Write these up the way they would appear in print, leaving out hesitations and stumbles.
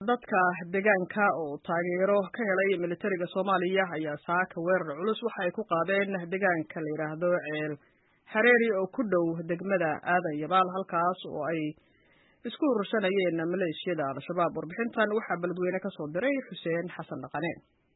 dadka deegaanka oo taageero ka helay militariga Soomaaliya ayaa saaka weerar culus waxa ay ku qaadeen deegaanka la yiraahdo Ceel Hareeri oo ku dhow degmada Aadan Yabaal halkaas oo ay isku urursanayeen maleeshiyada Al-Shabaab. Warbixintan waxaa balwadweyne ka soo diray Xuseen Xasan Dhaqane.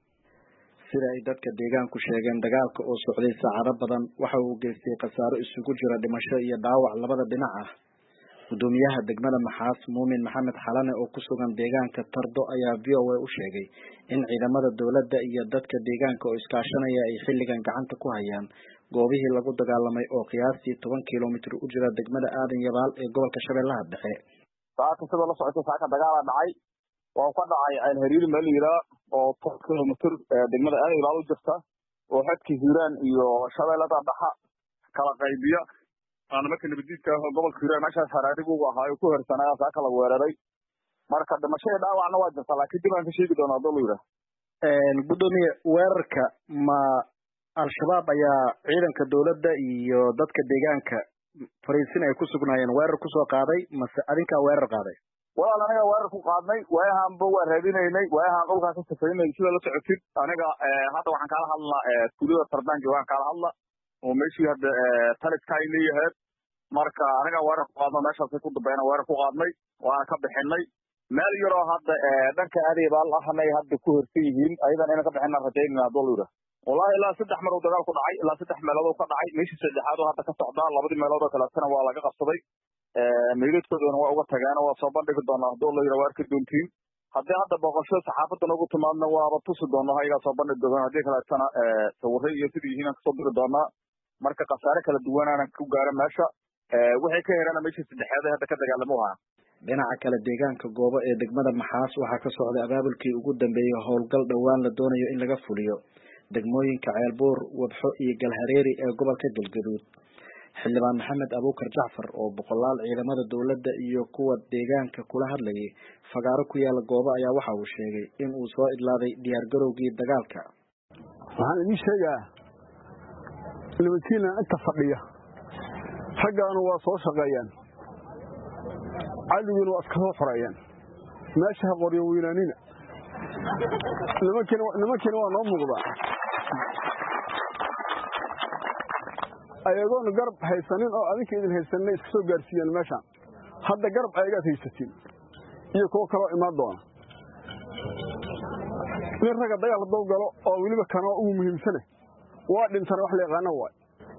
sida ay dadka deegaanku sheegeen dagaalka oo socday saacado badan waxa uu geystay khasaaro isugu jira dhimasho iyo dhaawac labada dhinac ah. gudoomiyaha degmada Maxaas Muumin Maxamed Xalane oo ku sugan deegaanka Tardo ayaa VOA u sheegay in ciidamada dawladda iyo dadka deegaanka oo iskaashanaya ay xilligan gacanta ku hayaan goobihii lagu dagaalamay oo qiyaastii 10 kiiloomitir u jira degmada Aadan Yabaal ee gobolka Shabeellaha Dhexe. saaka sida la socotay saaka dagaal dhacay oo ka dhacay Ceel Hareeri meel yira oo 10 kiiloomitir degmada Aadan Yabaal u jirta oo xadka Hiiraan iyo Shabeellaha Dhexe kala qaybiya aan markii nabadiidka gobolka Hiiraan meeshaas Hareerigu uu ahaa ku horsanaa saaka la weeraray marka dhimashada dhaawacna waa jirta laakiin dib aan ka sheegi doonaa dowladda gudoomiye weerarka ma Al-Shabaab ayaa ciidanka dawladda iyo dadka deegaanka fariisin ay ku sugnaayeen weerar ku soo qaaday mase adinka weerar qaaday walaal anaga weerar ku qaadnay waayahanba waa raadinaynay waayahan dhulkaas ka safaynay sida la socotid aniga hadda waxaan kala hadlaa tuulada Tardanka waan kala hadlaa oo meeshii hadda talidka ay leeyahay marka aniga weerar ku qaadno meeshaas ku dambeeyna weerar ku qaadnay waan ka bixinay meel yar oo hadda dhanka Aadan Yabaal ahanay hadda ku hortay yihiin ayadan inaan ka bixinaa rajaynaa dowladda wallahi ilaa 3 mar oo dagaal ku dhacay ilaa 3 meelood ka dhacay meeshii saddexaad oo hadda ka socda labadii meelood oo kala tan waa laga qabsaday meeladkooduna waa uga tagaan waa soo bandhigi doonaa dowladda waa ka doontiin haddii hadda boqosho saxaafadda ugu timaadna waaba tusi doonaa hayga soo bandhigi doonaa haddii kala tan sawirro iyo sidii yihiin ka soo diri doonaa marka qasaare kala duwanaan ku gaara meesha waxay ka heerana meeshii saddexaad hadda ka dagaalamo ah dhinaca kale deegaanka goobo ee degmada Maxaas waxa ka socday abaabulkii ugu dambeeyay howlgal dhawaan la doonayo in laga fuliyo degmooyinka Ceelbuur Wadxo iyo Galhareeri ee gobolka Galgaduud. xildhibaan Maxamed Abuukar Jacfar oo boqolaal ciidamada dawladda iyo kuwa deegaanka kula hadlayay fagaaro ku yaala goobo ayaa waxa uu sheegay in uu soo idlaaday diyaar garowgii dagaalka. waxaan idin sheegaa nimankiina inta fadhiya raggaanu waa soo shaqeeyaan cadiguna waa iska soo xoreeyaan meesha ha qoryo weynaanina nimankiina waa noo muuqdaa ayagoon garab haysanin oo adinka idin haysanay iska soo gaarsiiyeen meeshaan hadda garab ayagaad haysatiin iyo kuwo kaloo imaan doona nin ragga dagaal hadduu galo oo weliba kanoo ugu muhiimsane waa dhintana wax la yaqaana waay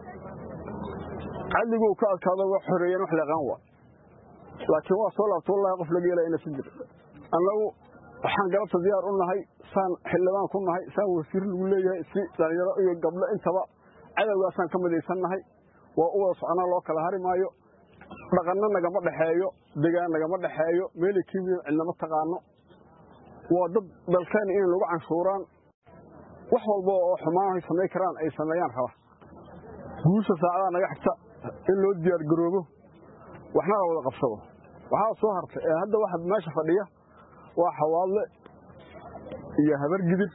cadiguu ka adkaado waa xoreeyeen wax la yaqaan waay laakiin waa soo laabta wallahi qof laga yeelaa ina si jir annagu waxaan galabta diyaar u nahay saan xildhibaan ku nahay saan wasiir lagu leeyahay si dhalinyaro iyo gabdho intaba cadawgaasaan ka midaysannahay waa u wada soconaa loo kala hari maayo dhaqanna nagama dhexeeyo degaan nagama dhexeeyo meelay ka yimid cidnama taqaano waa dad dalkeena inay lagu canshuuraan wax walba oo xumaan ay samayn karaan ay sameeyaan raba guusha saacadaha naga xigta in loo diyaar garoobo waxna la wada qabsado waxaa soo hartay hadda waxa meesha fadhiya waa xawaadle iyo habar gidib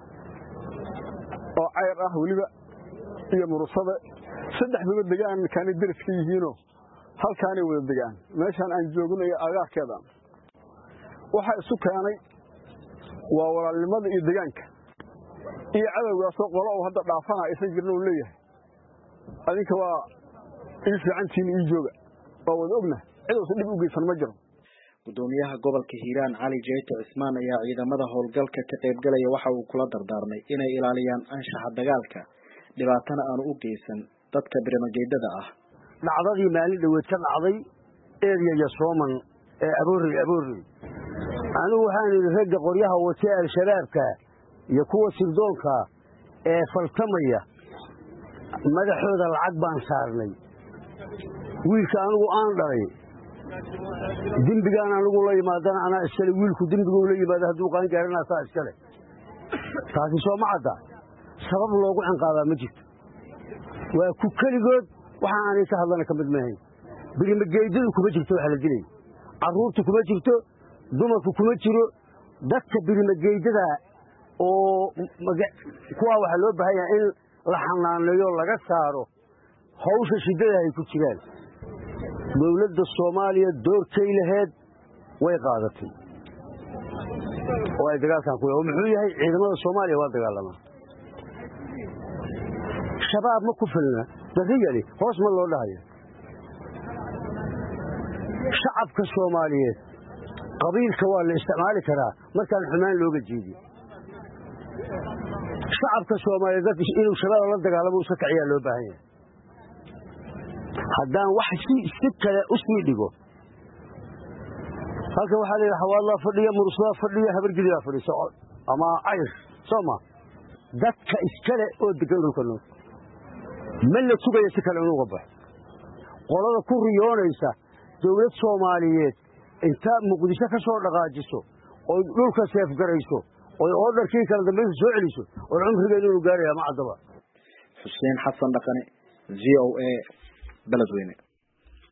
oo cayr ah weliba iyo murusada saddexduba degaan kaani dariska yihiinoo halkaanay wada degaan meeshaan aan joogno iyo agaarkeeda waxa isu keenay waa walaalnimada iyo degaanka iyo cadawgaasoo qolo oo hadda dhaafana aysan jirna uu leeyahay adinka waa ii fiicantiin ii jooga waa wada ogna cidowsa dhib u geysan ma jiro gudoomiyaha gobolka Hiiraan Cali Jeyto Cismaan ayaa ciidamada howlgalka ka qayb galaya waxa uu kula dardaarmay inay ilaaliyaan anshaxa dagaalka dhibaatana aan u geysan dadka birmageedada ah. dhacdadii maalin dhaweed ka dhacday eedaya Sooman ee Aboori anigu waxaan idin ragga qoryaha watay al-shabaabka iyo kuwa sirdoonka ee faltamaya madaxooda lacag baan saarnay wiilka anigu aan dhalay dembigaan anigu la yimaadana anaa iskale wiilku dembigu la yimaado hadduu qaan gaarana saa iskale taasi soo ma cadda sabab loogu cinqaabaa ma jirto waa ku keligood waxaan aanay ka hadlana ka mid maahayn birimageydadu kuma jirto waxa la dilay carruurtu kuma jirto dumarku kuma jiro dadka birimageydada oo kuwa waxa loo baahan yahay in la xanaaneeyo laga saaro hawsha shidada ay ku jiraan dawladda Soomaaliya doorkay lahayd way qaadatay oo ay dagaalkan ku oo muxuu yahay ciidamada Soomaaliya waa dagaalama shabaab ma ku filna dadiyali hoos ma loo dhahayo shacabka Soomaaliyeed qabiilka waa la isticmaali karaa markaan xumaan looga jeediyo shacabka Soomaaliyeed inuu shabaab la dagaalamo uu saciyaa loo baahan yahay haddaan wax si kale u sii dhigo halka waxa la yiraahdaa xawaadla fadhiya mursada fadhiya habargeliya fadhiso ama ayr Soomaa dadka iskale oo degan dhulka noo ma la sugayo si kale inuu qabo qolada ku riyoonaysa dawlad Soomaaliyeed inta Muqdisho ka soo dhaqaajiso oo dhulka seef garayso oo orderkii kala dambeeyay soo celiso oo cumrigeedu uu gaarayaa ma cadaba Xuseen Xasan Dhaqane VOA بلد وينه